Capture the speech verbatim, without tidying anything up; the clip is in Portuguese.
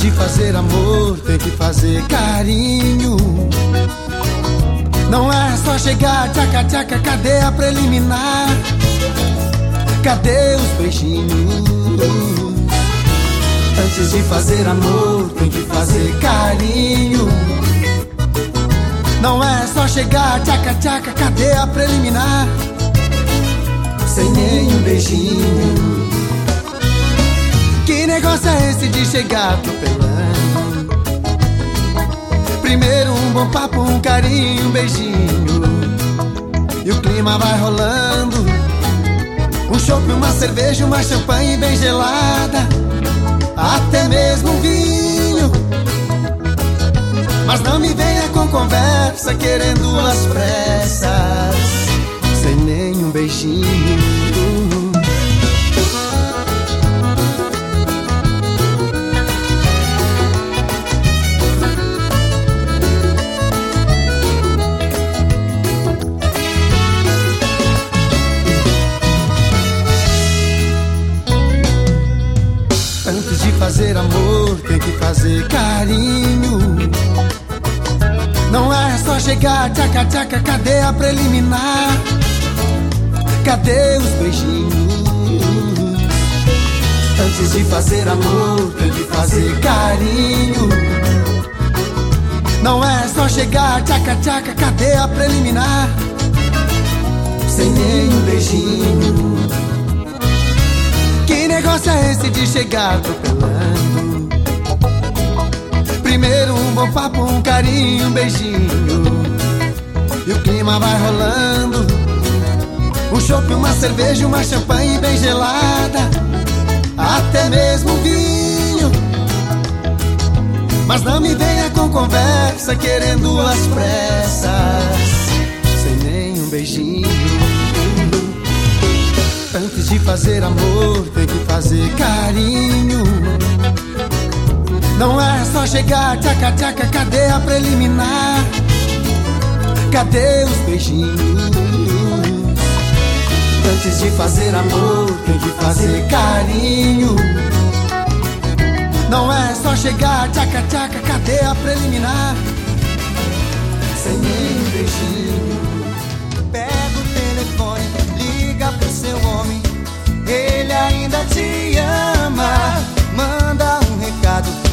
de fazer amor, tem que fazer carinho. Não é só chegar, tchaca, tchaca, cadê a preliminar? Cadê os beijinhos? Antes de fazer amor, tem que fazer carinho. Não é só chegar, tchaca, tchaca, cadê a preliminar? Sem nenhum beijinho. Que negócio é esse de chegar atropelando? Primeiro um bom papo, um carinho, um beijinho, e o clima vai rolando. Um chopp, uma cerveja, uma champanhe bem gelada, até mesmo um vinho. Mas não me venha com conversa querendo as pressas, sem nenhum beijinho. Antes de fazer amor, tem que fazer carinho. Não é só chegar, tchaca, tchaca, cadê a preliminar? Cadê os beijinhos? Antes de fazer amor, tem que fazer carinho. Não é só chegar, tchaca, tchaca, cadê a preliminar? Sem nenhum beijinho. Que negócio é esse de chegar atropelando? Primeiro um bom papo, um carinho, um beijinho, e o clima vai rolando. Um chopp, uma cerveja, uma champanhe bem gelada, até mesmo um vinho. Mas não me venha com conversa querendo as pressas, sem nenhum beijinho. Antes de fazer amor, tem que fazer carinho. Não é só chegar, tchaca, tchaca, cadê a preliminar? Cadê os beijinhos? Antes de fazer amor, tem que fazer carinho. Não é só chegar, tchaca, tchaca, cadê a preliminar?